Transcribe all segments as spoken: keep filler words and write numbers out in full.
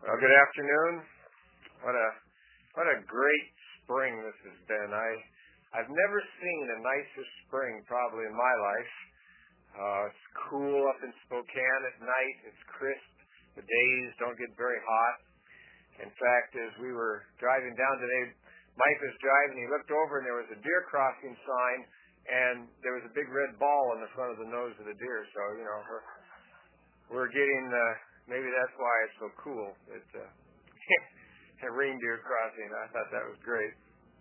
Well, good afternoon. What a what a great spring this has been. I I've never seen a nicer spring probably in my life. Uh, it's cool up in Spokane at night. It's crisp. The days don't get very hot. In fact, as we were driving down today, Mike was driving. He looked over and there was a deer crossing sign, and there was a big red ball in the front of the nose of the deer. So you know we're we're getting. Uh, Maybe that's why it's so cool. It's uh, a reindeer crossing. I thought that was great.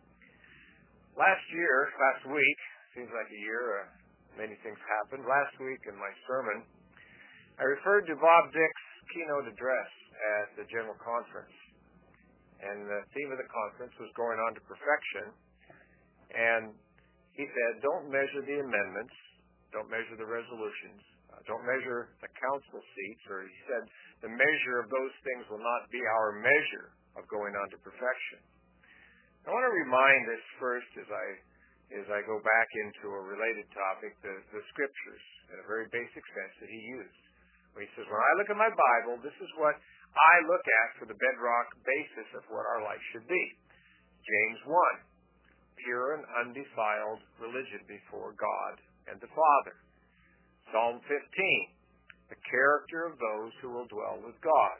Last year, last week, seems like a year, uh, many things happened. Last week in my sermon, I referred to Bob Dick's keynote address at the General Conference. And the theme of the conference was going on to perfection. And he said, don't measure the amendments, don't measure the resolutions, uh, don't measure the council seats, or he said, the measure of those things will not be our measure of going on to perfection. I want to remind us first as I as I go back into a related topic, the, the scriptures, in a very basic sense that he used. When he says, when I look at my Bible, this is what I look at for the bedrock basis of what our life should be. James one, pure and undefiled religion before God and the Father. Psalm fifteen, the character of those who will dwell with God.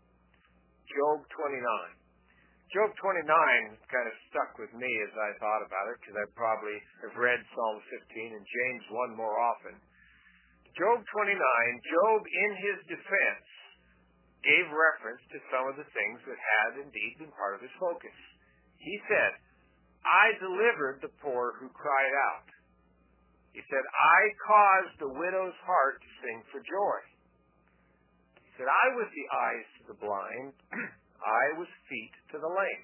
Job twenty-nine. Job twenty-nine kind of stuck with me as I thought about it, because I probably have read Psalm fifteen and James one more often. Job twenty-nine, Job in his defense gave reference to some of the things that had indeed been part of his focus. He said, I delivered the poor who cried out. He said, I caused the widow's heart to sing for joy. He said, I was the eyes to the blind, I was feet to the lame.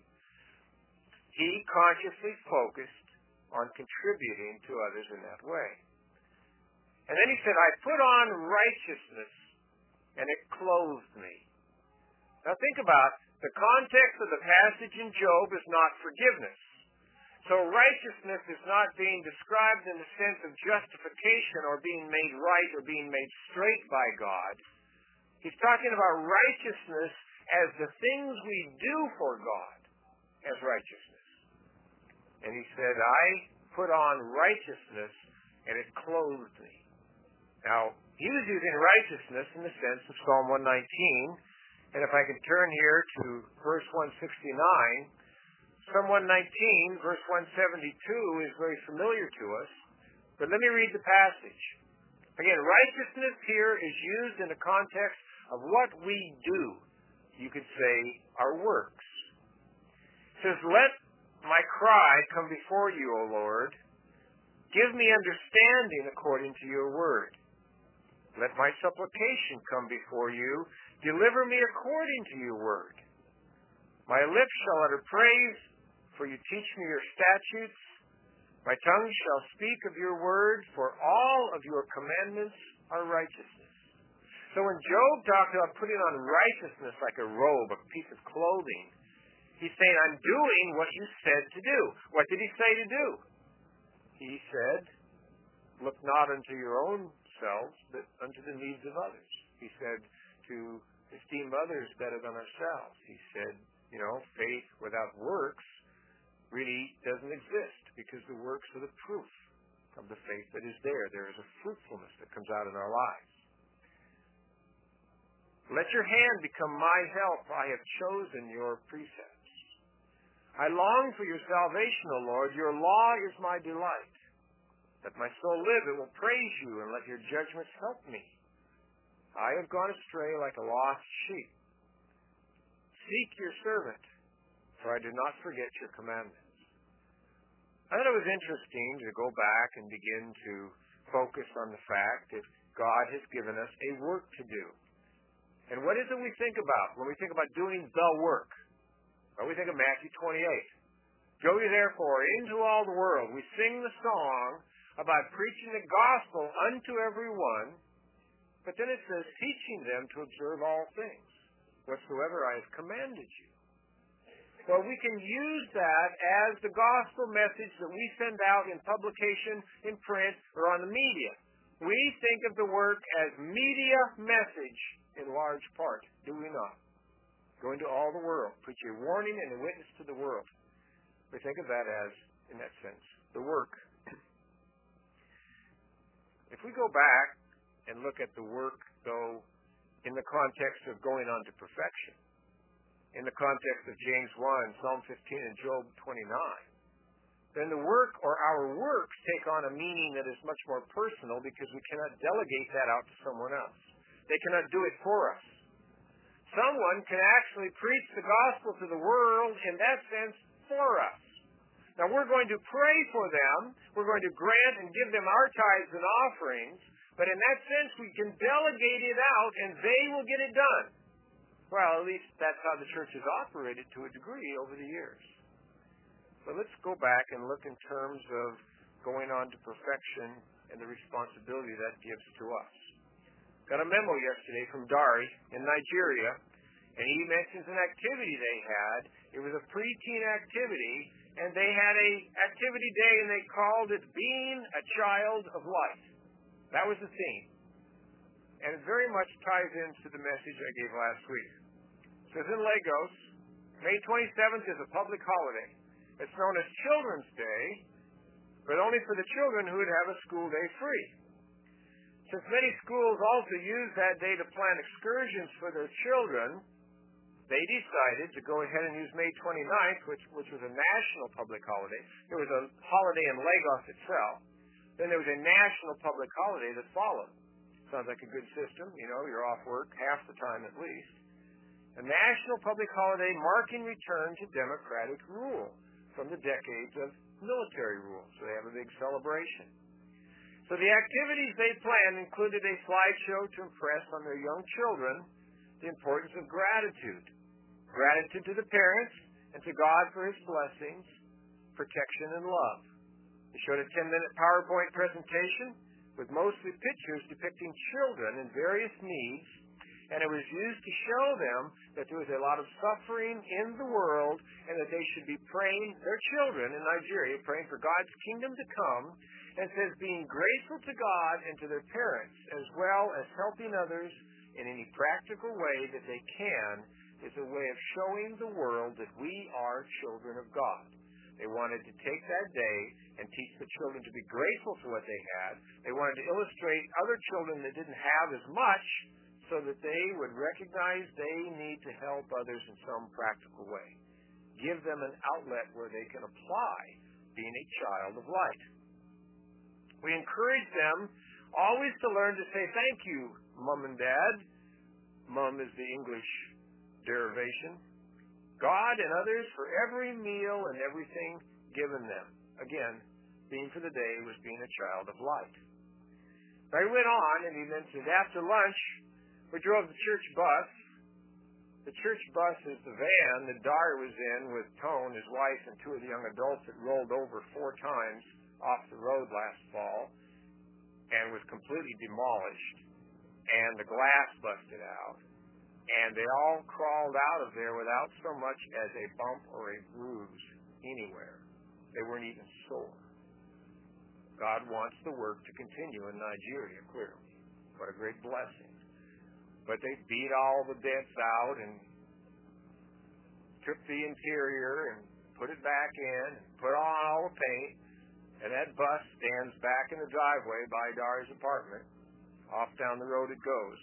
He consciously focused on contributing to others in that way. And then he said, I put on righteousness, and it clothed me. Now think about the context of the passage in Job is not forgiveness. So righteousness is not being described in the sense of justification or being made right or being made straight by God. He's talking about righteousness as the things we do for God as righteousness. And he said, I put on righteousness and it clothed me. Now, he was using righteousness in the sense of Psalm one nineteen. And if I can turn here to verse one sixty-nine, Psalm one nineteen, verse one seventy-two is very familiar to us, but let me read the passage. Again, righteousness here is used in the context of what we do. You could say our works. It says, let my cry come before you, O Lord. Give me understanding according to your word. Let my supplication come before you. Deliver me according to your word. My lips shall utter praise, for you teach me your statutes. My tongue shall speak of your word, for all of your commandments are righteousness. So when Job talked about putting on righteousness like a robe, a piece of clothing, he's saying, I'm doing what you said to do. What did he say to do? He said, look not unto your own selves, but unto the needs of others. He said to esteem others better than ourselves. He said, you know, faith without works really doesn't exist, because the works are the proof of the faith that is there. There is a fruitfulness that comes out in our lives. Let your hand become my help. I have chosen your precepts. I long for your salvation, O Lord. Your law is my delight. Let my soul live. It will praise you, and let your judgments help me. I have gone astray like a lost sheep. Seek your servant, for I did not forget your commandments. I thought it was interesting to go back and begin to focus on the fact that God has given us a work to do. And what is it we think about when we think about doing the work? Well, we think of Matthew twenty-eight. Go ye therefore into all the world. We sing the song about preaching the gospel unto everyone, but then it says, teaching them to observe all things, whatsoever I have commanded you. Well, we can use that as the gospel message that we send out in publication, in print, or on the media. We think of the work as media message in large part, do we not? Go into all the world. Preach a warning and a witness to the world. We think of that as, in that sense, the work. If we go back and look at the work, though, in the context of going on to perfection, in the context of James one, Psalm fifteen, and Job twenty-nine, then the work or our works take on a meaning that is much more personal because we cannot delegate that out to someone else. They cannot do it for us. Someone can actually preach the gospel to the world in that sense for us. Now, we're going to pray for them. We're going to grant and give them our tithes and offerings. But in that sense, we can delegate it out, and they will get it done. Well, at least that's how the church has operated to a degree over the years. But let's go back and look in terms of going on to perfection and the responsibility that gives to us. Got a memo yesterday from Dari in Nigeria, and he mentions an activity they had. It was a preteen activity, and they had a activity day, and they called it Being a Child of Light. That was the theme. And it very much ties into the message I gave last week. It says in Lagos, May twenty-seventh is a public holiday. It's known as Children's Day, but only for the children who would have a school day free. Since many schools also use that day to plan excursions for their children, they decided to go ahead and use May twenty-ninth, which, which was a national public holiday. There was a holiday in Lagos itself. Then there was a national public holiday that followed. Sounds like a good system. You know, you're off work half the time at least. A national public holiday marking return to democratic rule from the decades of military rule. So they have a big celebration. So the activities they planned included a slideshow to impress on their young children the importance of gratitude. Gratitude to the parents and to God for His blessings, protection, and love. They showed a ten-minute PowerPoint presentation with mostly pictures depicting children in various needs, and it was used to show them that there was a lot of suffering in the world and that they should be praying, their children in Nigeria, praying for God's kingdom to come, and says being grateful to God and to their parents, as well as helping others in any practical way that they can, is a way of showing the world that we are children of God. They wanted to take that day and teach the children to be grateful for what they had. They wanted to illustrate other children that didn't have as much so that they would recognize they need to help others in some practical way. Give them an outlet where they can apply being a child of light. We encourage them always to learn to say thank you, Mom and Dad. Mom is the English derivation. God and others for every meal and everything given them. Again, being for the day was being a child of light. Now he went on and he mentioned after lunch, we drove the church bus. The church bus is the van that Dar was in with Tone, his wife, and two of the young adults that rolled over four times off the road last fall and was completely demolished, and the glass busted out. And they all crawled out of there without so much as a bump or a bruise anywhere. They weren't even sore. God wants the work to continue in Nigeria, clearly. What a great blessing. But they beat all the dents out and took the interior and put it back in, and put on all the paint, and that bus stands back in the driveway by Dari's apartment. Off down the road it goes.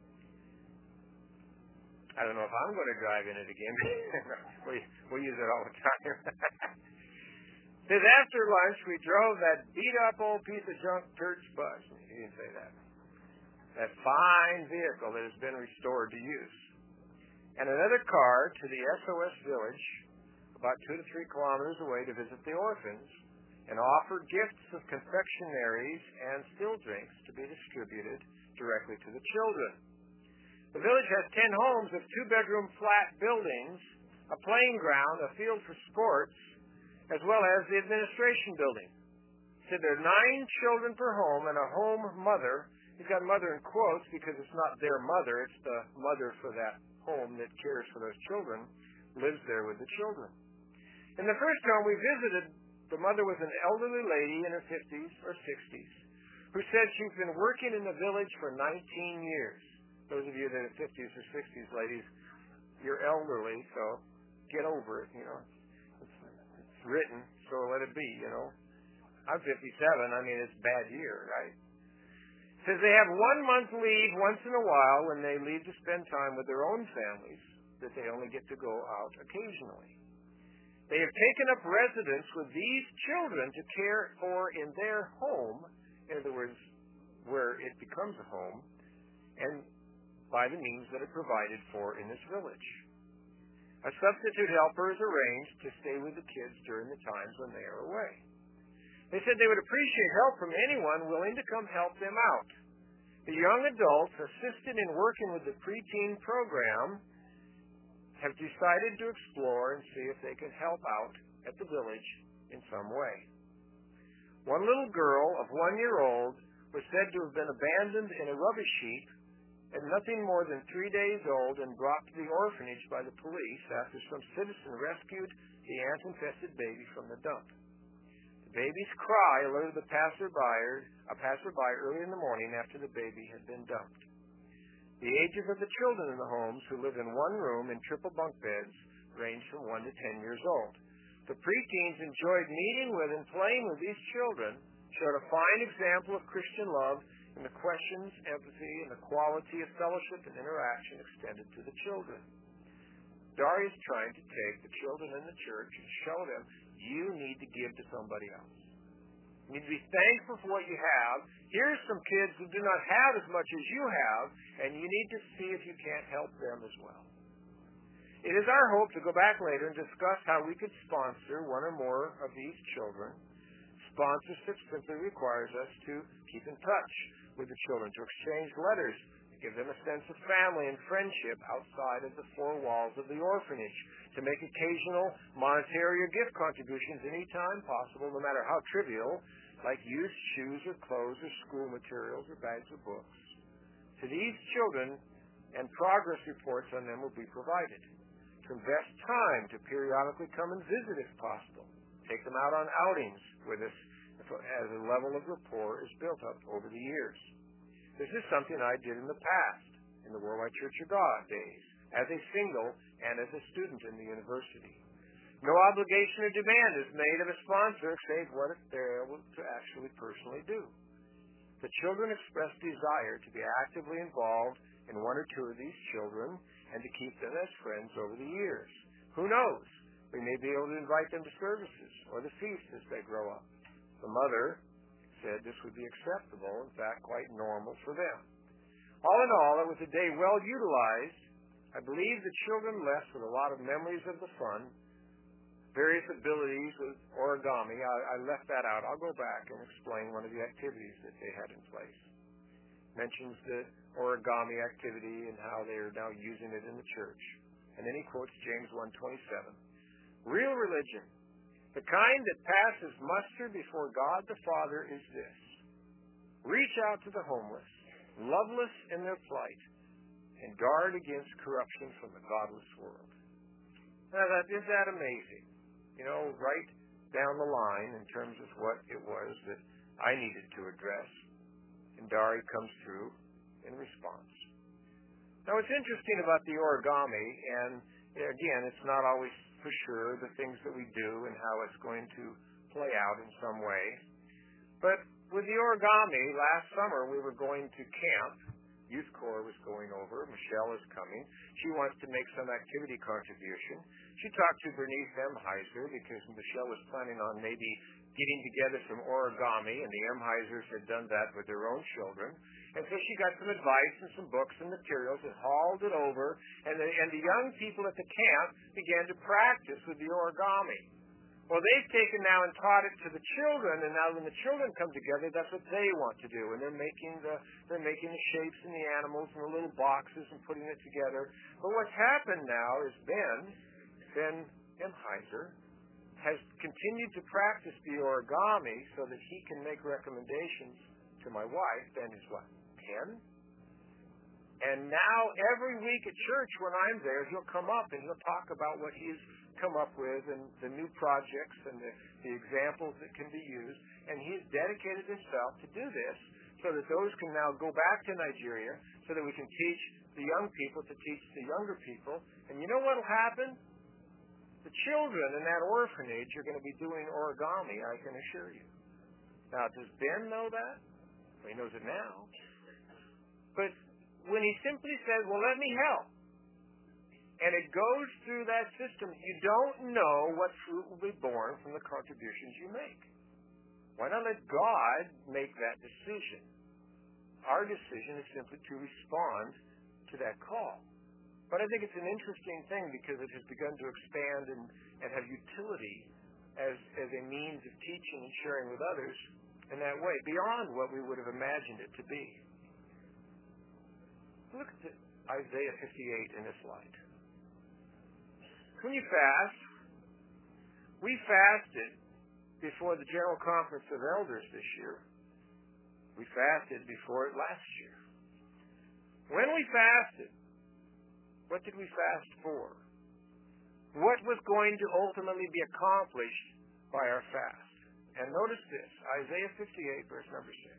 I don't know if I'm going to drive in it again. we, we use it all the time. Says after lunch, we drove that beat-up old piece of junk church bus. He didn't say that. That fine vehicle that has been restored to use. And another car to the S O S village, about two to three kilometers away, to visit the orphans and offer gifts of confectionaries and still drinks to be distributed directly to the children. The village has ten homes of two-bedroom flat buildings, a playing ground, a field for sports, as well as the administration building. So there are nine children per home and a home mother. He's got mother in quotes because it's not their mother, it's the mother for that home that cares for those children, lives there with the children. In the first home we visited, the mother was an elderly lady in her fifties or sixties who said she's been working in the village for nineteen years. Those of you that are fifties or sixties, ladies, you're elderly, so get over it, you know. It's, it's written, so let it be, you know. I'm fifty-seven. I mean, it's a bad year, right? It says they have one month leave once in a while when they leave to spend time with their own families, that they only get to go out occasionally. They have taken up residence with these children to care for in their home, in other words, where it becomes a home, and by the means that are provided for in this village. A substitute helper is arranged to stay with the kids during the times when they are away. They said they would appreciate help from anyone willing to come help them out. The young adults assisted in working with the preteen program have decided to explore and see if they can help out at the village in some way. One little girl of one year old was said to have been abandoned in a rubbish heap at nothing more than three days old and brought to the orphanage by the police after some citizen rescued the ant-infested baby from the dump. The baby's cry alerted the passerby, a passerby early in the morning after the baby had been dumped. The ages of the children in the homes who live in one room in triple bunk beds range from one to ten years old. The preteens enjoyed meeting with and playing with these children, showed a fine example of Christian love in the questions, empathy, and the quality of fellowship and interaction extended to the children. Dari is trying to take the children in the church and show them you need to give to somebody else. You need to be thankful for what you have. Here's some kids who do not have as much as you have, and you need to see if you can't help them as well. It is our hope to go back later and discuss how we could sponsor one or more of these children. Sponsorship simply requires us to keep in touch with the children, to exchange letters, to give them a sense of family and friendship outside of the four walls of the orphanage, to make occasional monetary or gift contributions anytime possible, no matter how trivial, like used shoes or clothes or school materials or bags of books. To these children, and progress reports on them will be provided. To invest time to periodically come and visit if possible. Take them out on outings with us as a level of rapport is built up over the years. This is something I did in the past, in the Worldwide Church of God days, as a single and as a student in the university. No obligation or demand is made of a sponsor save what they're able to actually personally do. The children express desire to be actively involved in one or two of these children and to keep them as friends over the years. Who knows? We may be able to invite them to services or the feast as they grow up. The mother said this would be acceptable, in fact, quite normal for them. All in all, it was a day well utilized. I believe the children left with a lot of memories of the fun, various abilities with origami. I, I left that out. I'll go back and explain one of the activities that they had in place. Mentions the origami activity and how they are now using it in the church. And then he quotes James one twenty-seven. Real religion, the kind that passes muster before God the Father, is this. Reach out to the homeless, loveless in their plight, and guard against corruption from the godless world. Now, that, is that amazing? You know, right down the line in terms of what it was that I needed to address. And Dari comes through in response. Now, what's interesting about the origami, and again, it's not always for sure the things that we do and how it's going to play out in some way. But with the origami, last summer we were going to camp. Youth Corps was going over. Michelle is coming. She wants to make some activity contribution. She talked to Bernice Emheiser because Michelle was planning on maybe getting together some origami, and the Emheisers had done that with their own children. And so she got some advice and some books and materials and hauled it over, and the, and the young people at the camp began to practice with the origami. Well, they've taken now and taught it to the children, and now when the children come together, that's what they want to do. And they're making the they're making the shapes and the animals and the little boxes and putting it together. But what's happened now is Ben, Ben Emheiser, has continued to practice the origami so that he can make recommendations to my wife. Ben is what, ten? And now every week at church when I'm there, he'll come up and he'll talk about what he's come up with and the new projects and the, the examples that can be used. And he's dedicated himself to do this so that those can now go back to Nigeria so that we can teach the young people to teach the younger people. And you know what will happen? The children in that orphanage are going to be doing origami, I can assure you. Now, does Ben know that? Well, he knows it now. But when he simply says, well, let me help, and it goes through that system, you don't know what fruit will be born from the contributions you make. Why not let God make that decision? Our decision is simply to respond to that call. But I think it's an interesting thing because it has begun to expand and, and have utility as, as a means of teaching and sharing with others in that way, beyond what we would have imagined it to be. Look at Isaiah fifty-eight in this light. When you fast, we fasted before the General Conference of Elders this year. We fasted before it last year. When we fasted, what did we fast for? What was going to ultimately be accomplished by our fast? And notice this, Isaiah fifty-eight, verse number six.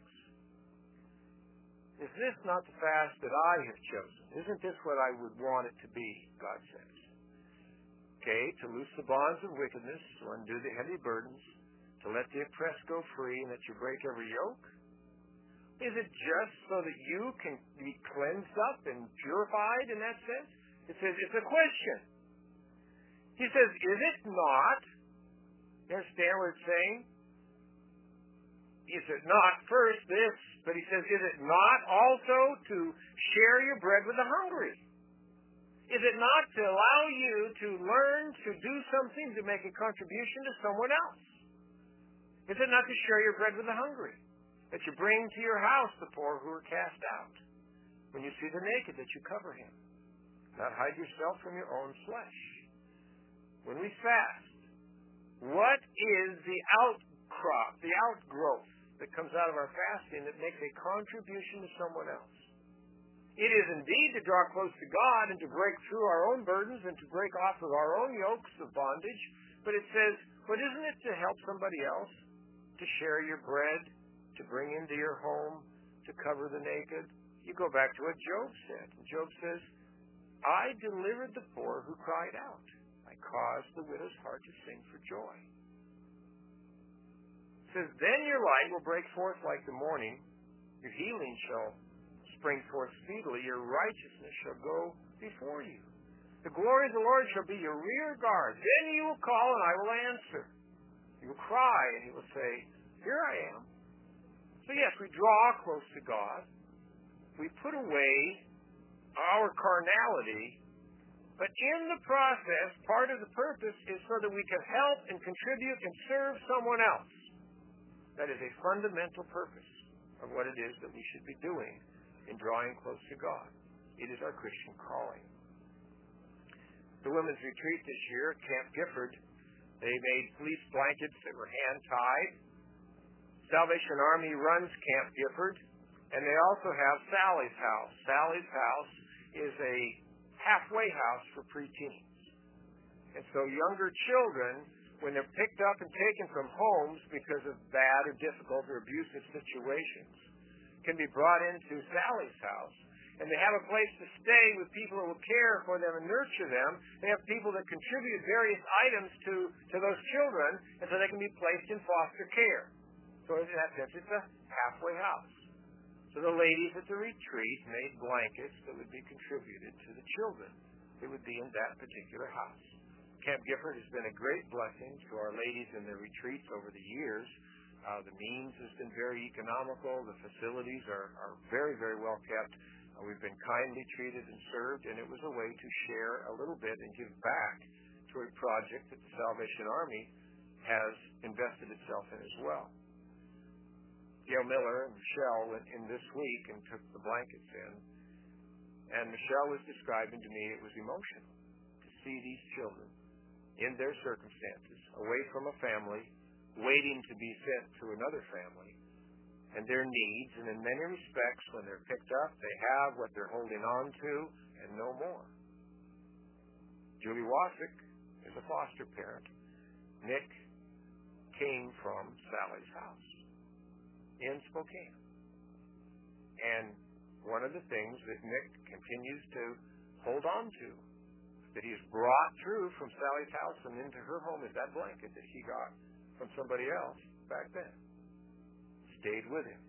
Is this not the fast that I have chosen? Isn't this what I would want it to be, God says? Okay, to loose the bonds of wickedness, to undo the heavy burdens, to let the oppressed go free, and that you break every yoke? Is it just so that you can be cleansed up and purified in that sense? It says, it's a question. He says, is it not? You understand what it's saying? Is it not first this, but he says, is it not also to share your bread with the hungry? Is it not to allow you to learn to do something to make a contribution to someone else? Is it not to share your bread with the hungry? That you bring to your house the poor who are cast out. When you see the naked, that you cover him. Not hide yourself from your own flesh. When we fast, what is the outcrop, the outgrowth that comes out of our fasting that makes a contribution to someone else? It is indeed to draw close to God and to break through our own burdens and to break off of our own yokes of bondage. But it says, but isn't it to help somebody else? To share your bread, to bring into your home, to cover the naked? You go back to what Job said. Job says, I delivered the poor who cried out. I caused the widow's heart to sing for joy. It says, then your light will break forth like the morning. Your healing shall spring forth speedily. Your righteousness shall go before you. The glory of the Lord shall be your rear guard. Then you will call and I will answer. You will cry and he will say, here I am. So yes, we draw close to God. We put away our carnality. But in the process, part of the purpose is so that we can help and contribute and serve someone else. That is a fundamental purpose of what it is that we should be doing in drawing close to God. It is our Christian calling. The women's retreat this year at Camp Gifford, they made fleece blankets that were hand-tied. Salvation Army runs Camp Gifford, and they also have Sally's House. Sally's House is a halfway house for preteens. And so younger children, when they're picked up and taken from homes because of bad or difficult or abusive situations, can be brought into Sally's House. And they have a place to stay with people who will care for them and nurture them. They have people that contribute various items to, to those children, and so they can be placed in foster care. So in that sense, it's a halfway house. So the ladies at the retreat made blankets that would be contributed to the children. It would be in that particular house. Camp Gifford has been a great blessing to our ladies in their retreats over the years. Uh, the means has been very economical. The facilities are, are very, very well kept. Uh, we've been kindly treated and served, and it was a way to share a little bit and give back to a project that the Salvation Army has invested itself in as well. Gail Miller and Michelle went in this week and took the blankets in, and Michelle was describing to me it was emotional to see these children in their circumstances, away from a family, waiting to be sent to another family, and their needs, and in many respects, when they're picked up, they have what they're holding on to and no more. Julie Wasick is a foster parent. Nick came from Sally's House in Spokane. And one of the things that Nick continues to hold on to, that he's brought through from Sally's house and into her home, is that blanket that he got from somebody else back then. Stayed with him.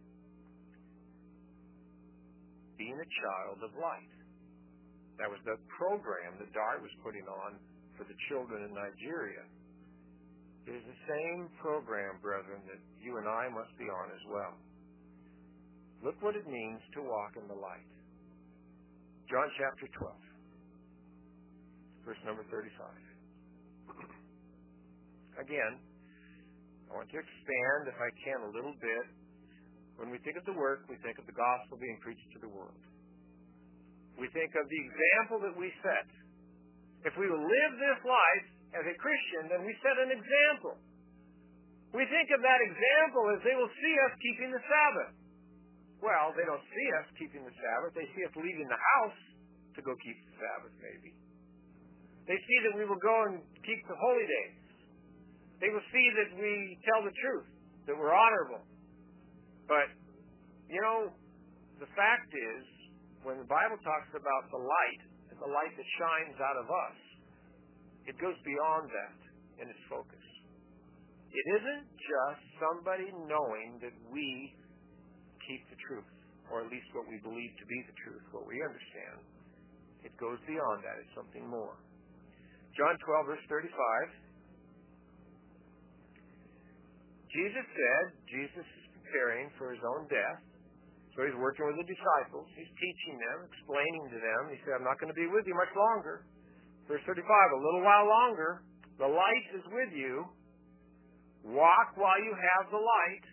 Being a child of light. That was the program that Dart was putting on for the children in Nigeria. It is the same program, brethren, that you and I must be on as well. Look what it means to walk in the light. John chapter twelve, verse number thirty-five. Again, I want to expand, if I can, a little bit. When we think of the work, we think of the gospel being preached to the world. We think of the example that we set. If we will live this life as a Christian, then we set an example. We think of that example as they will see us keeping the Sabbath. Well, they don't see us keeping the Sabbath. They see us leaving the house to go keep the Sabbath, maybe. They see that we will go and keep the holy days. They will see that we tell the truth, that we're honorable. But, you know, the fact is, when the Bible talks about the light, and the light that shines out of us, it goes beyond that in its focus. It isn't just somebody knowing that we keep the truth, or at least what we believe to be the truth, what we understand. It goes beyond that. It's something more. John twelve, verse thirty-five. Jesus said, Jesus is preparing for his own death. So he's working with the disciples. He's teaching them, explaining to them. He said, I'm not going to be with you much longer. Verse thirty-five, a little while longer. The light is with you. Walk while you have the light.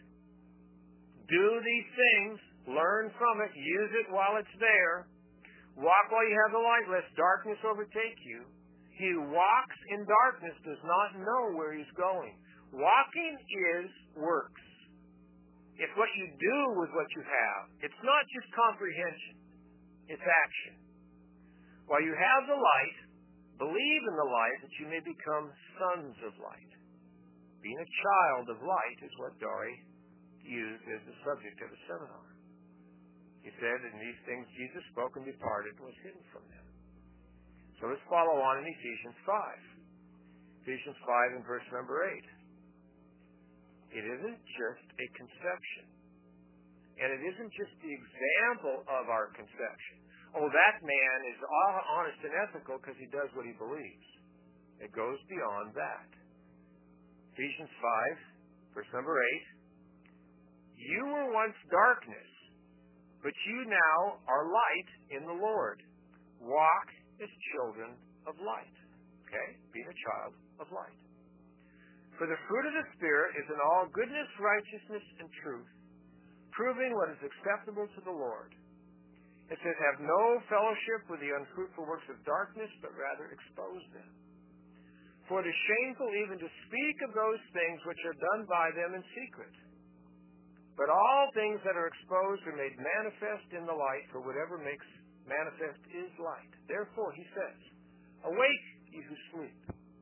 Do these things. Learn from it. Use it while it's there. Walk while you have the light, lest darkness overtake you. He who walks in darkness does not know where he's going. Walking is works. It's what you do with what you have. It's not just comprehension. It's action. While you have the light, believe in the light that you may become sons of light. Being a child of light is what Dory used as the subject of the seminar. He said, in these things Jesus spoke and departed and was hidden from them. So let's follow on in Ephesians five. Ephesians five and verse number eight. It isn't just a conception. And it isn't just the example of our conception. Oh, that man is honest and ethical because he does what he believes. It goes beyond that. Ephesians five, verse number eight. You were once darkness, but you now are light in the Lord. Walk as children of light. Okay? Being a child of light. For the fruit of the Spirit is in all goodness, righteousness, and truth, proving what is acceptable to the Lord. It says, have no fellowship with the unfruitful works of darkness, but rather expose them. For it is shameful even to speak of those things which are done by them in secret. But all things that are exposed are made manifest in the light, for whatever makes manifest is light. Therefore, he says, awake, ye who sleep.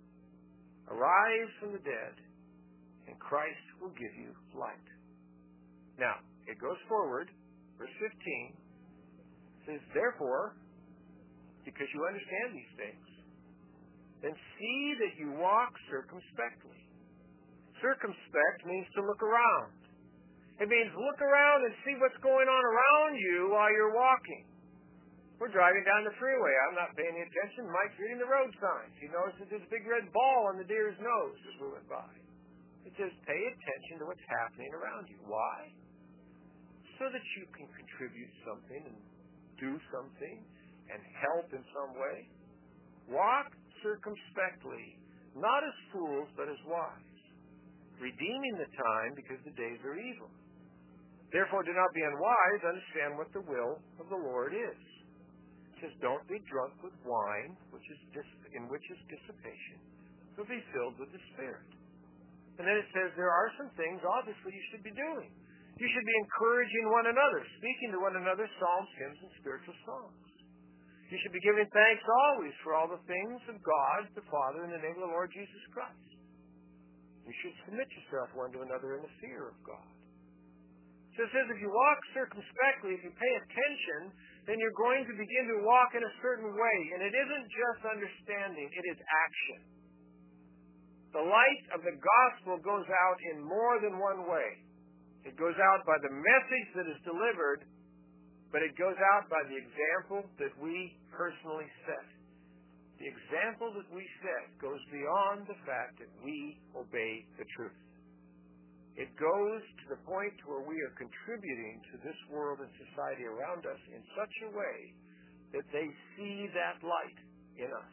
Arise from the dead, and Christ will give you light. Now, it goes forward, verse fifteen, says, therefore, because you understand these things, then see that you walk circumspectly. Circumspect means to look around. It means look around and see what's going on around you while you're walking. We're driving down the freeway. I'm not paying any attention. Mike's reading the road signs. He noticed there's a big red ball on the deer's nose as we went by. It says pay attention to what's happening around you. Why? So that you can contribute something and do something and help in some way. Walk circumspectly, not as fools, but as wise, redeeming the time because the days are evil. Therefore, do not be unwise. Understand what the will of the Lord is. It says, don't be drunk with wine, which is dis- in which is dissipation, but be filled with the Spirit. And then it says there are some things, obviously, you should be doing. You should be encouraging one another, speaking to one another psalms, hymns, and spiritual songs. You should be giving thanks always for all the things of God, the Father, in the name of the Lord Jesus Christ. You should submit yourself one to another in the fear of God. So it says if you walk circumspectly, if you pay attention, then you're going to begin to walk in a certain way. And it isn't just understanding, it is action. The light of the gospel goes out in more than one way. It goes out by the message that is delivered, but it goes out by the example that we personally set. The example that we set goes beyond the fact that we obey the truth. It goes to the point where we are contributing to this world and society around us in such a way that they see that light in us.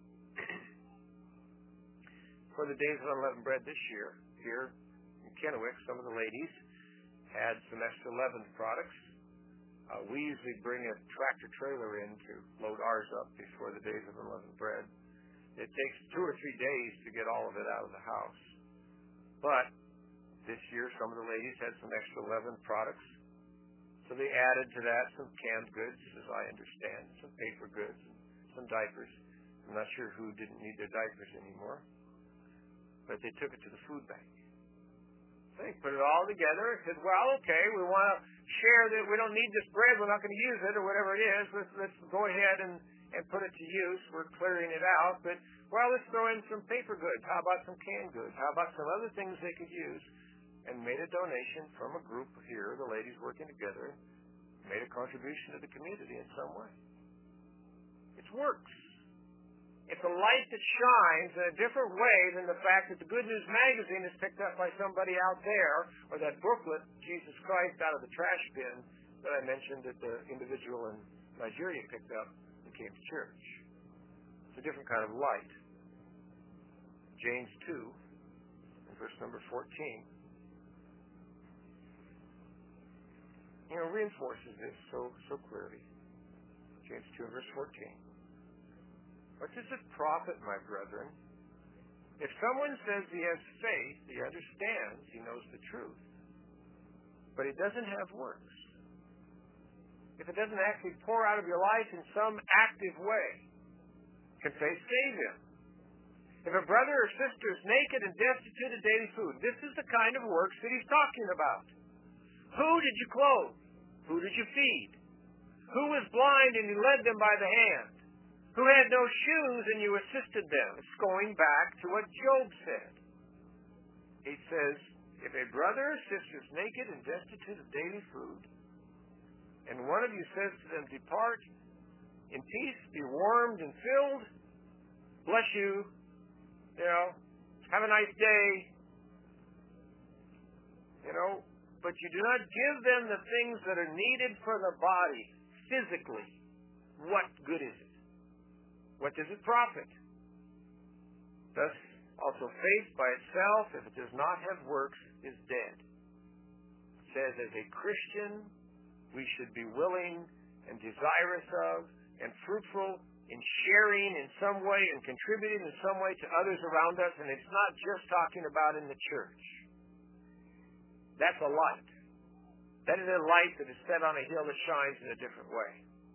For the Days of Unleavened Bread this year, here in Kennewick, some of the ladies had some extra leavened products. Uh, we usually bring a tractor trailer in to load ours up before the Days of Unleavened Bread. It takes two or three days to get all of it out of the house. But this year, some of the ladies had some extra leavened products. So they added to that some canned goods, as I understand, some paper goods, and some diapers. I'm not sure who didn't need their diapers anymore. But they took it to the food bank. They put it all together and said, well, okay, we want to share that we don't need this bread, we're not going to use it, or whatever it is. Let's, let's go ahead and, and put it to use. We're clearing it out. But, well, let's throw in some paper goods. How about some canned goods? How about some other things they could use? And made a donation from a group here, the ladies working together, made a contribution to the community in some way. It works. It's a light that shines in a different way than the fact that the Good News magazine is picked up by somebody out there, or that booklet, Jesus Christ out of the trash bin, that I mentioned that the individual in Nigeria picked up and came to church. It's a different kind of light. James two, in verse number fourteen, you know, reinforces this so so clearly. James two, verse fourteen. What does it profit, my brethren, if someone says he has faith, he understands, he knows the truth, but he doesn't have works? If it doesn't actually pour out of your life in some active way, can faith save him? If a brother or sister is naked and destitute of daily food, this is the kind of works that he's talking about. Who did you clothe? Who did you feed? Who was blind and you led them by the hand? Who had no shoes and you assisted them? It's going back to what Job said. He says, if a brother or sister is naked and destitute of daily food, and one of you says to them, depart in peace, be warmed and filled, bless you, you know, have a nice day, you know, but you do not give them the things that are needed for the body physically, what good is it? What does it profit? Thus, also faith by itself, if it does not have works, is dead. It says, as a Christian, we should be willing and desirous of and fruitful in sharing in some way and contributing in some way to others around us. And it's not just talking about in the church. That's a light. That is a light that is set on a hill that shines in a different way.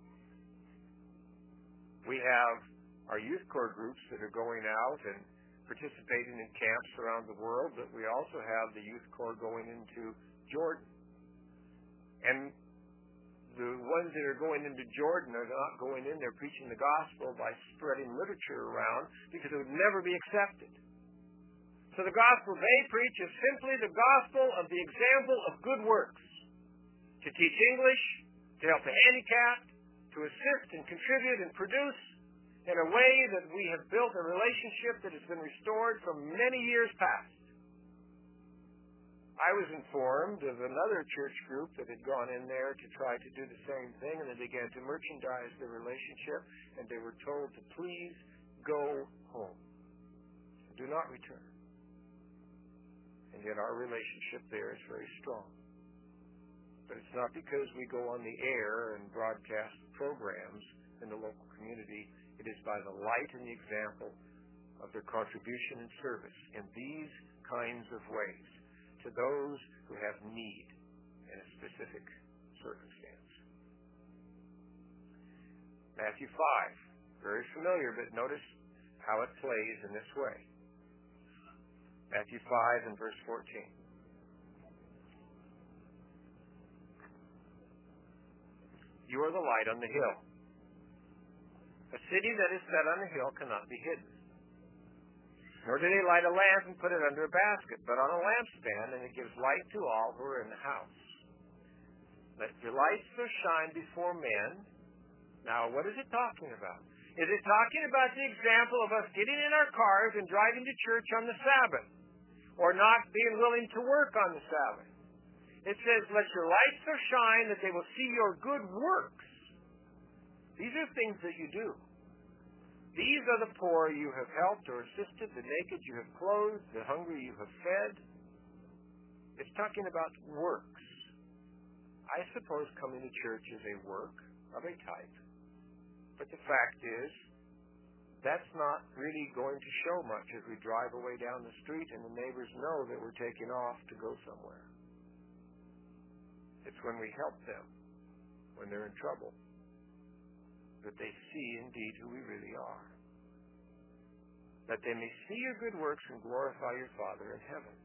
We have our youth corps groups that are going out and participating in camps around the world, but we also have the youth corps going into Jordan. And the ones that are going into Jordan are not going in there preaching the gospel by spreading literature around, because it would never be accepted. So the gospel they preach is simply the gospel of the example of good works. To teach English, to help the handicapped, to assist and contribute and produce in a way that we have built a relationship that has been restored from many years past. I was informed of another church group that had gone in there to try to do the same thing, and they began to merchandise the relationship, and they were told to please go home. Do not return. And yet our relationship there is very strong. But it's not because we go on the air and broadcast programs in the local community. It is by the light and the example of their contribution and service in these kinds of ways to those who have need in a specific circumstance. Matthew five, very familiar, but notice how it plays in this way. Matthew five and verse fourteen. You are the light on the hill. A city that is set on a hill cannot be hidden. Nor do they light a lamp and put it under a basket, but on a lampstand, and it gives light to all who are in the house. Let your light so shine before men. Now, what is it talking about? Is it talking about the example of us getting in our cars and driving to church on the Sabbath, or not being willing to work on the Sabbath? It says, let your light so shine that they will see your good works. These are things that you do. These are the poor you have helped or assisted, the naked you have clothed, the hungry you have fed. It's talking about works. I suppose coming to church is a work of a type. But the fact is, that's not really going to show much as we drive away down the street and the neighbors know that we're taking off to go somewhere. It's when we help them, when they're in trouble, that they see indeed who we really are. That they may see your good works and glorify your Father in heaven.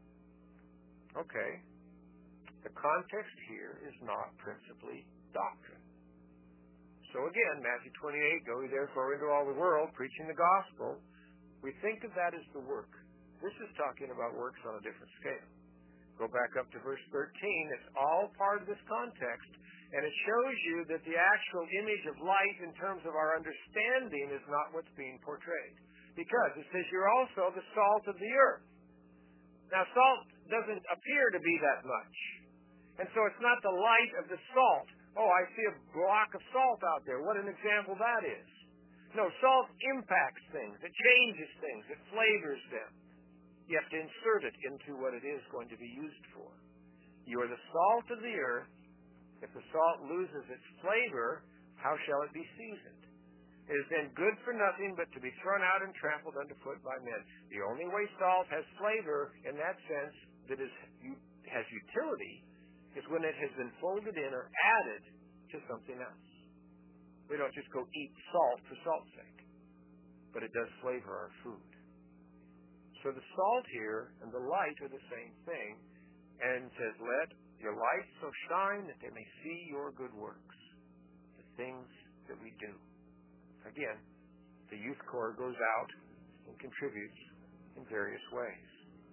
Okay. The context here is not principally doctrine. So again, Matthew twenty-eight, go ye therefore into all the world, preaching the gospel. We think of that as the work. This is talking about works on a different scale. Go back up to verse thirteen. It's all part of this context. And it shows you that the actual image of light in terms of our understanding is not what's being portrayed. Because it says you're also the salt of the earth. Now, salt doesn't appear to be that much. And so it's not the light of the salt. Oh, I see a block of salt out there. What an example that is. No, salt impacts things. It changes things. It flavors them. You have to insert it into what it is going to be used for. You are the salt of the earth. If the salt loses its flavor, how shall it be seasoned? It is then good for nothing but to be thrown out and trampled underfoot by men. The only way salt has flavor in that sense that is, has utility is when it has been folded in or added to something else. We don't just go eat salt for salt's sake, but it does flavor our food. So the salt here and the light are the same thing, and it says, let your light so shine that they may see your good works, the things that we do. Again, the youth corps goes out and contributes in various ways.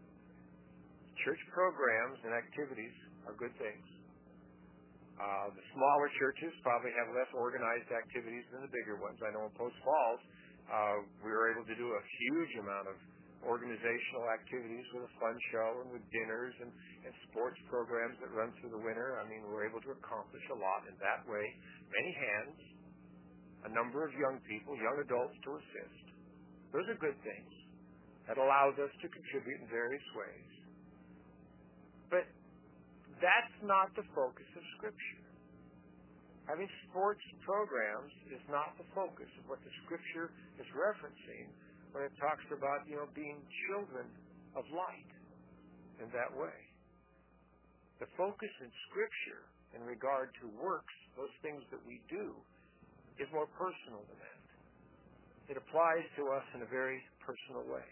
Church programs and activities are good things. Uh, the smaller churches probably have less organized activities than the bigger ones. I know in Post Falls, uh, we were able to do a huge amount of organizational activities with a fun show and with dinners and, and sports programs that run through the winter. I mean, we were able to accomplish a lot in that way. Many hands, a number of young people, young adults to assist. Those are good things. That allows us to contribute in various ways. But that's not the focus of Scripture. Having sports programs is not the focus of what the Scripture is referencing when it talks about, you know, being children of light in that way. The focus in Scripture in regard to works, those things that we do, is more personal than that. It applies to us in a very personal way.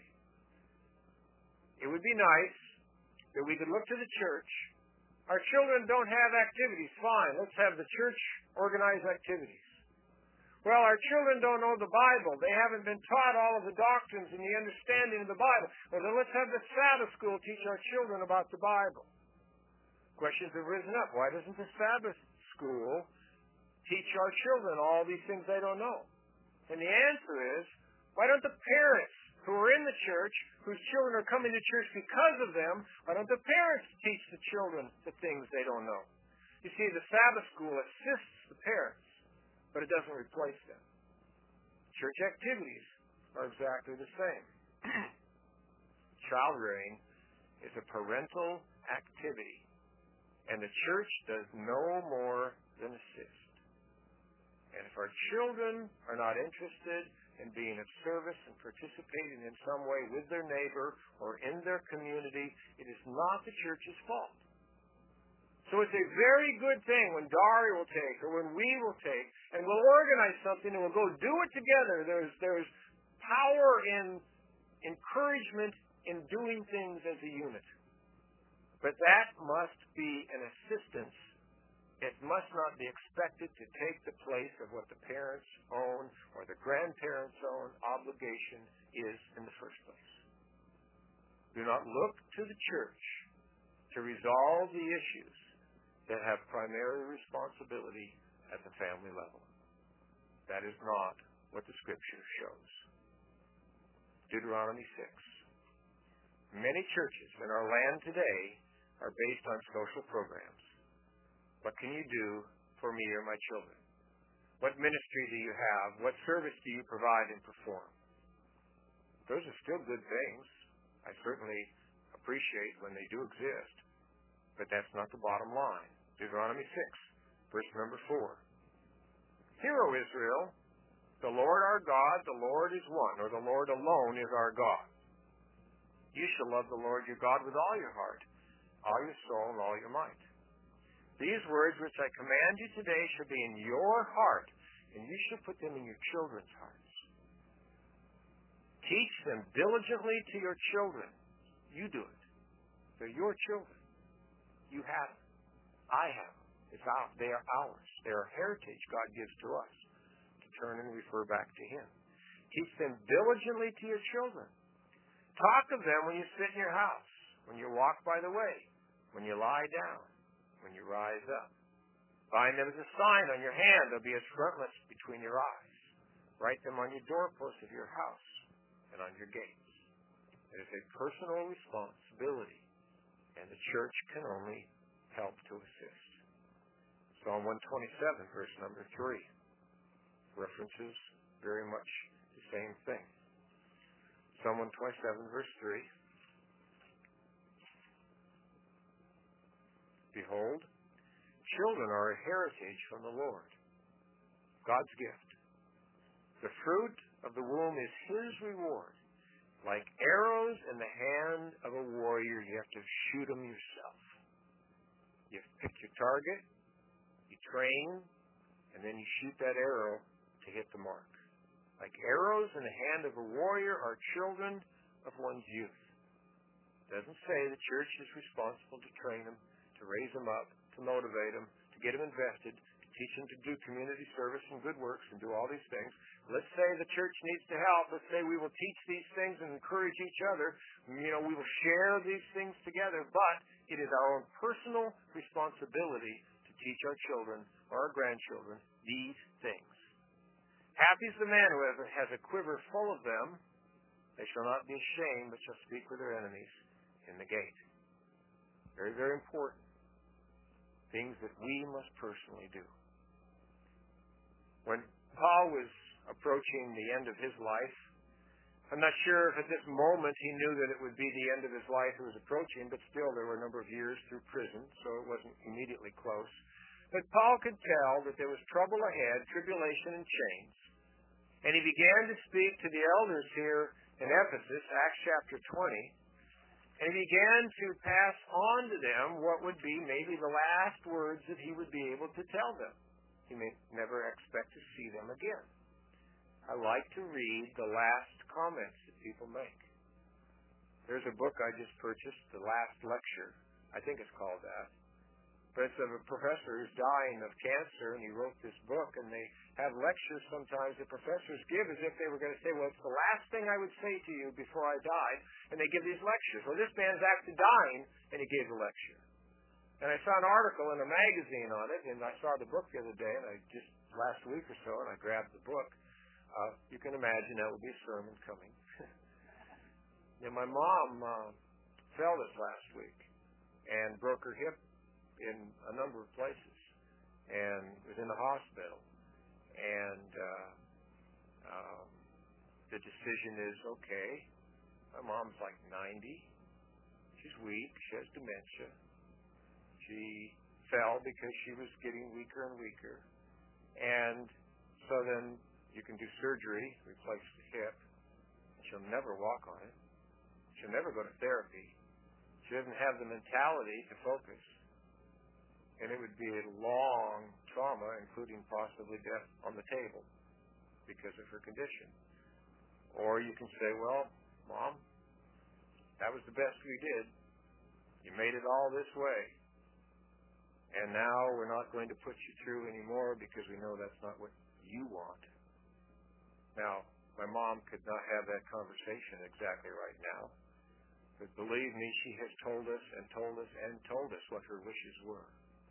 It would be nice that we could look to the church. Our children don't have activities. Fine, let's have the church organize activities. Well, our children don't know the Bible. They haven't been taught all of the doctrines and the understanding of the Bible. Well, then let's have the Sabbath school teach our children about the Bible. Questions have risen up. Why doesn't the Sabbath school teach our children all these things they don't know? And the answer is, why don't the parents who are in the church, whose children are coming to church because of them, why don't the parents teach the children the things they don't know? You see, the Sabbath school assists the parents, but it doesn't replace them. Church activities are exactly the same. Child rearing is a parental activity, and the church does no more than assist. And if our children are not interested in being of service and participating in some way with their neighbor or in their community, it is not the church's fault. So it's a very good thing when Dari will take or when we will take and we'll organize something and we'll go do it together. There's, there's power in encouragement in doing things as a unit. But that must be an assistance It must not be expected to take the place of what the parents own or the grandparents' own obligation is in the first place. Do not look to the church to resolve the issues that have primary responsibility at the family level. That is not what the Scripture shows. Deuteronomy six. Many churches in our land today are based on social programs. What can you do for me or my children? What ministry do you have? What service do you provide and perform? Those are still good things. I certainly appreciate when they do exist. But that's not the bottom line. Deuteronomy six, verse number four. Hear, O Israel, the Lord our God, the Lord is one, or the Lord alone is our God. You shall love the Lord your God with all your heart, all your soul, and all your might. These words which I command you today shall be in your heart, and you shall put them in your children's hearts. Teach them diligently to your children. You do it. They're your children. You have them. I have them. It's out. They are ours. They are heritage God gives to us to turn and refer back to Him. Teach them diligently to your children. Talk of them when you sit in your house, when you walk by the way, when you lie down, when you rise up. Bind them as a sign on your hand. They'll be as frontlets between your eyes. Write them on your doorposts of your house and on your gates. It is a personal responsibility, and the church can only help to assist. Psalm one twenty-seven, verse number three, references very much the same thing. Psalm one twenty-seven, verse three. Behold, children are a heritage from the Lord, God's gift. The fruit of the womb is His reward. Like arrows in the hand of a warrior, you have to shoot them yourself. You pick your target, you train, and then you shoot that arrow to hit the mark. Like arrows in the hand of a warrior are children of one's youth. It doesn't say the church is responsible to train them, to raise them up, to motivate them, to get them invested, to teach them to do community service and good works and do all these things. Let's say the church needs to help. Let's say we will teach these things and encourage each other. You know, we will share these things together, but it is our own personal responsibility to teach our children or our grandchildren these things. Happy is the man who has a quiver full of them. They shall not be ashamed, but shall speak with their enemies in the gate. Very, very important. Things that we must personally do. When Paul was approaching the end of his life, I'm not sure if at this moment he knew that it would be the end of his life he was approaching, but still there were a number of years through prison, so it wasn't immediately close. But Paul could tell that there was trouble ahead, tribulation and chains. And he began to speak to the elders here in Ephesus, Acts chapter twenty, and he began to pass on to them what would be maybe the last words that he would be able to tell them. He may never expect to see them again. I like to read the last comments that people make. There's a book I just purchased, The Last Lecture. I think it's called that. But it's of a professor who's dying of cancer, and he wrote this book, and they have lectures sometimes that professors give as if they were going to say, well, it's the last thing I would say to you before I died, and they give these lectures. Well, this man's actually dying, and he gave a lecture. And I saw an article in a magazine on it, and I saw the book the other day, and I just last week or so, and I grabbed the book. Uh, you can imagine that would be a sermon coming. Now, my mom uh, fell this last week and broke her hip in a number of places and was in the hospital. And uh, um, the decision is, okay, my mom's like ninety. She's weak. She has dementia. She fell because she was getting weaker and weaker. And so then you can do surgery, replace the hip. She'll never walk on it. She'll never go to therapy. She doesn't have the mentality to focus. And it would be a long trauma, including possibly death on the table because of her condition. Or you can say, well, Mom, that was the best we did. You made it all this way. And now we're not going to put you through anymore because we know that's not what you want. Now, my mom could not have that conversation exactly right now. But believe me, she has told us and told us and told us what her wishes were.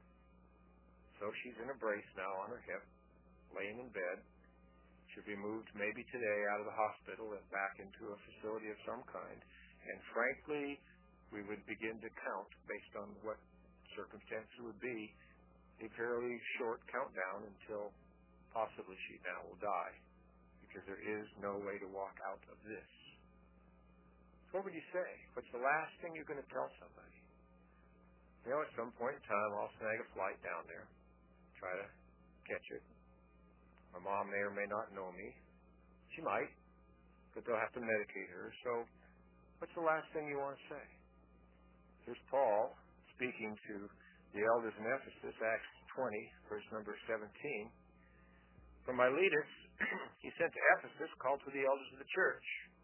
So she's in a brace now on her hip, laying in bed. She'll be moved maybe today out of the hospital and back into a facility of some kind. And frankly, we would begin to count, based on what circumstances would be, a fairly short countdown until possibly she now will die, because there is no way to walk out of this. So what would you say? What's the last thing you're going to tell somebody? You know, at some point in time, I'll snag a flight down there, try to catch it. My mom may or may not know me. She might, but they'll have to medicate her. So what's the last thing you want to say? Here's Paul speaking to the elders in Ephesus, Acts twenty, verse number seventeen. From Miletus, he sent to Ephesus, called to the elders of the church.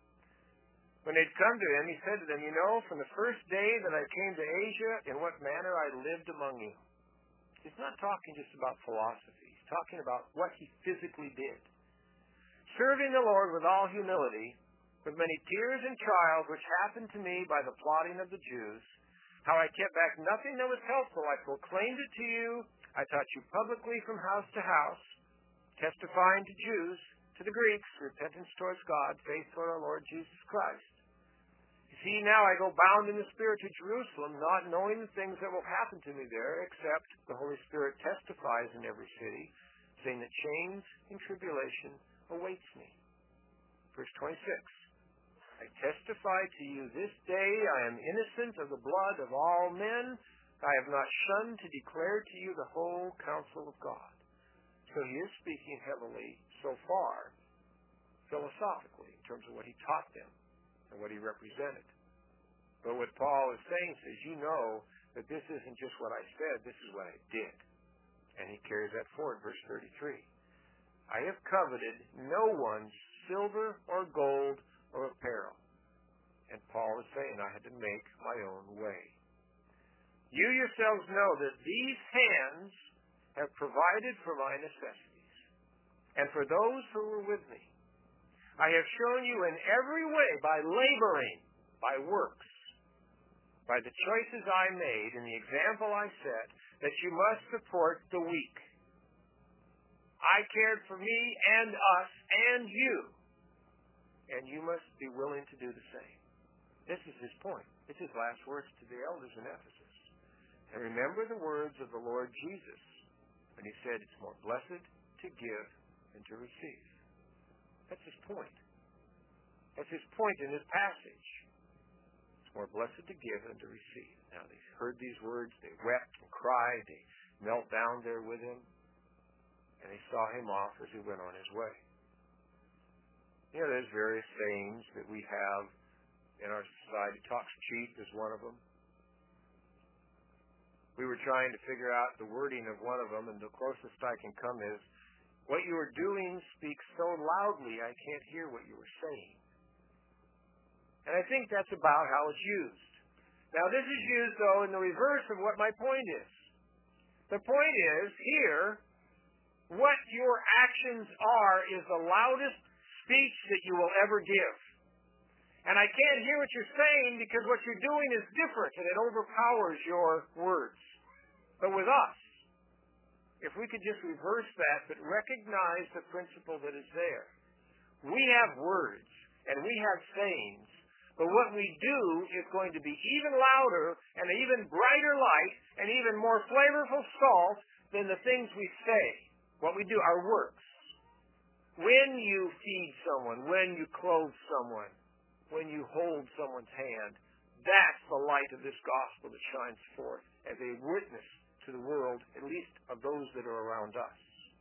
When they'd come to him, he said to them, you know, from the first day that I came to Asia, in what manner I lived among you. He's not talking just about philosophy. He's talking about what he physically did. Serving the Lord with all humility, with many tears and trials which happened to me by the plotting of the Jews, how I kept back nothing that was helpful. I proclaimed it to you. I taught you publicly from house to house, testifying to Jews, to the Greeks, repentance towards God, faith toward our Lord Jesus Christ. You see, now I go bound in the Spirit to Jerusalem, not knowing the things that will happen to me there, except the Holy Spirit testifies in every city, saying that chains and tribulation awaits me. Verse twenty-six. I testify to you this day I am innocent of the blood of all men. I have not shunned to declare to you the whole counsel of God. So he is speaking heavily so far, philosophically, in terms of what he taught them and what he represented. But what Paul is saying is, you know that this isn't just what I said, this is what I did. And he carries that forward, verse thirty-three. I have coveted no one's silver or gold or apparel. And Paul is saying, I had to make my own way. You yourselves know that these hands have provided for my necessities, and for those who were with me. I have shown you in every way, by laboring, by works, by the choices I made and the example I set, that you must support the weak. I cared for me and us and you, and you must be willing to do the same. This is his point. It's his last words to the elders in Ephesus. And remember the words of the Lord Jesus when he said, it's more blessed to give than to receive. That's his point. That's his point in this passage. It's more blessed to give than to receive. Now, they heard these words. They wept and cried. They knelt down there with him. And they saw him off as he went on his way. You know, there's various sayings that we have in our society. Talk's cheap is one of them. We were trying to figure out the wording of one of them, and the closest I can come is, what you are doing speaks so loudly I can't hear what you were saying. And I think that's about how it's used. Now, this is used, though, in the reverse of what my point is. The point is, here, what your actions are is the loudest speech that you will ever give. And I can't hear what you're saying because what you're doing is different and it overpowers your words. But with us, if we could just reverse that but recognize the principle that is there. We have words and we have sayings, but what we do is going to be even louder and an even brighter light and even more flavorful salt than the things we say. What we do, our works. When you feed someone, when you clothe someone, when you hold someone's hand, that's the light of this gospel that shines forth as a witness to the world, at least of those that are around us.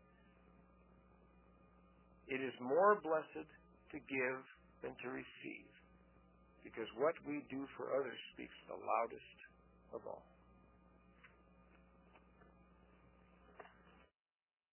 It is more blessed to give than to receive, because what we do for others speaks the loudest of all.